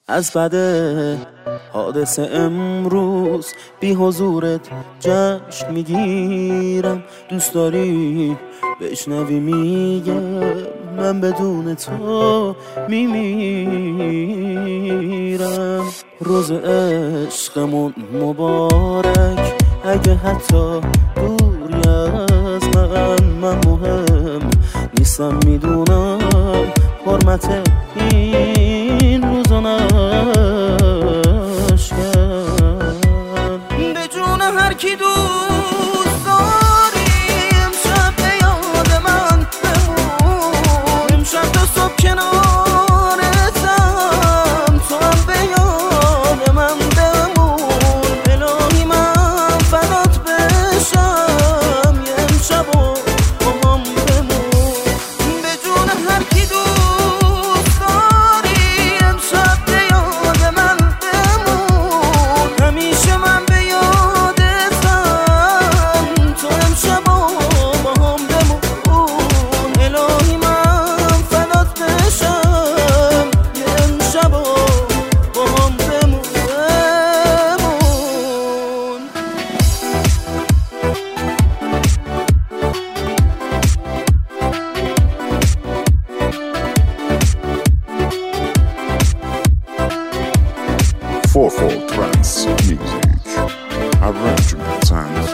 از بعد حادثه امروز بی حضورت جشن میگیرم. دوست داری بشنوی میگم من بدون تو میمیرم. روز عشقمون مبارک، اگه حتی دوری از من مهم نیستم، میدونم حرمت این روزا نشکن. به جون هر کی دوست داری امشب به یاد من بمون، امشب تا صبح کنارتم، تو هم به یاد من بمون. الهی من فدات بشم یه امشب و با هم بمون. به جون هر کی دوست داری امشب به یاد من بمون، همیشه من به یادتم، تو امشب و با هم بمون. الهی من فدات بشم یه امشب و با هم بمون. 4/4 Trance Music, arrangement and